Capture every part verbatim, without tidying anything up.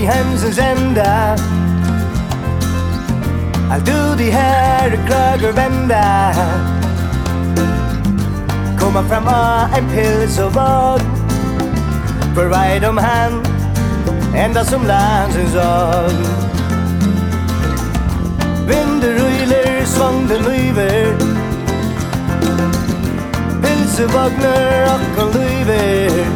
vid hemsens ända. Allt du de här klagar vända. Komma fram av en pils och våg. För vad de han ända som landsens av. Vinder röjler svångden lyver. Pilsevagnar och en lyver.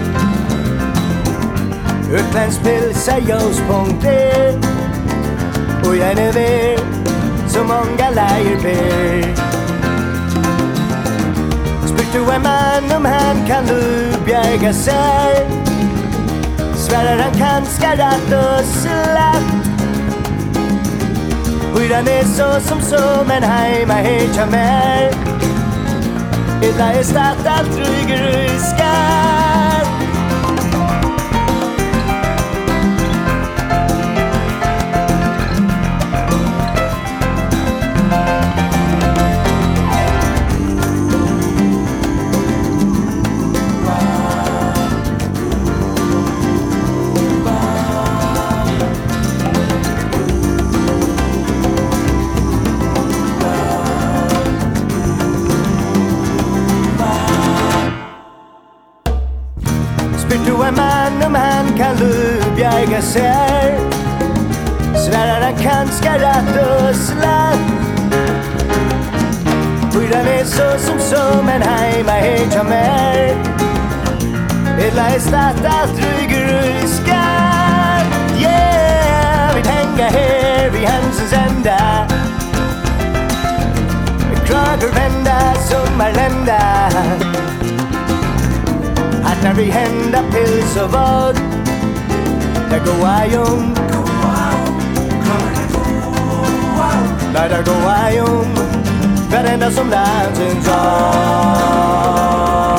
Utlandspils är ljuspunkter. Och jag är ner så många lejerper. Spyrt du en man om han kan du bjärga sig. Svärar han kan skarrat och slatt. Hyran är så som så men hejma heja mer. Illa är statt allt ryger i skatt. Spyrt du en man om han kan lubjärga sig. Svärar han kan skarrat och slatt. Hyran är så som så men hejma heja mer. Illa är statt allt ryger i skatt. Yeah, vi hänga här vid hemsens ända. Kragar vända sommarlända. Att när vi hända pils och våg. Där går ajum. Där där går ajum. Varenda som landsens av.